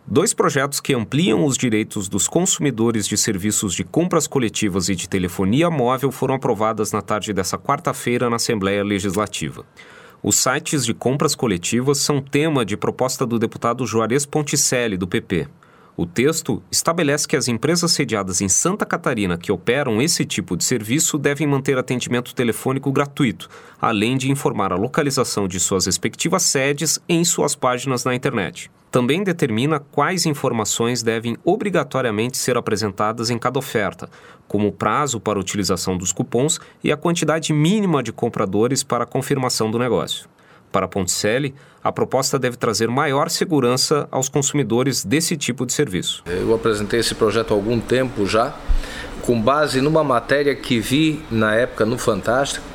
Dois projetos que ampliam os direitos dos consumidores de serviços de compras coletivas e de telefonia móvel foram aprovados na tarde dessa quarta-feira na Assembleia Legislativa. Os sites de compras coletivas são tema de proposta do deputado Juarez Ponticelli, do PP. O texto estabelece que as empresas sediadas em Santa Catarina que operam esse tipo de serviço devem manter atendimento telefônico gratuito, além de informar a localização de suas respectivas sedes em suas páginas na internet. Também determina quais informações devem obrigatoriamente ser apresentadas em cada oferta, como o prazo para a utilização dos cupons e a quantidade mínima de compradores para a confirmação do negócio. Para Ponticelli, a proposta deve trazer maior segurança aos consumidores desse tipo de serviço. Eu apresentei esse projeto há algum tempo já, com base numa matéria que vi na época no Fantástico,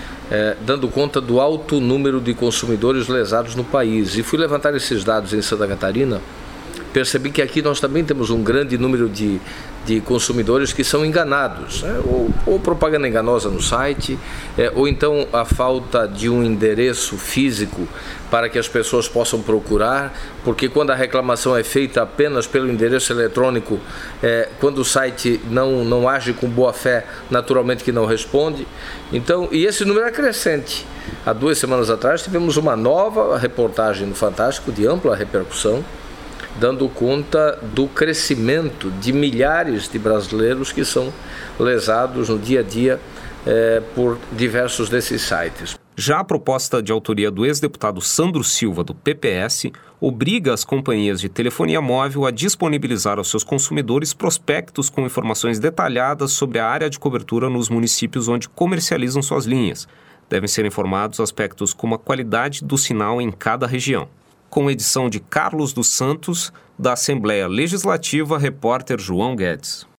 dando conta do alto número de consumidores lesados no país. E fui levantar esses dados em Santa Catarina, percebi que aqui nós também temos um grande número de consumidores que são enganados, né? ou propaganda enganosa no site, ou então a falta de um endereço físico para que as pessoas possam procurar, porque quando a reclamação é feita apenas pelo endereço eletrônico, quando o site não age com boa fé, naturalmente que não responde. Então, e esse número é crescente. Há 2 semanas atrás tivemos uma nova reportagem no Fantástico de ampla repercussão, dando conta do crescimento de milhares de brasileiros que são lesados no dia a dia por diversos desses sites. Já a proposta de autoria do ex-deputado Sandro Silva, do PPS, obriga as companhias de telefonia móvel a disponibilizar aos seus consumidores prospectos com informações detalhadas sobre a área de cobertura nos municípios onde comercializam suas linhas. Devem ser informados aspectos como a qualidade do sinal em cada região. Com edição de Carlos dos Santos, da Assembleia Legislativa, repórter João Guedes.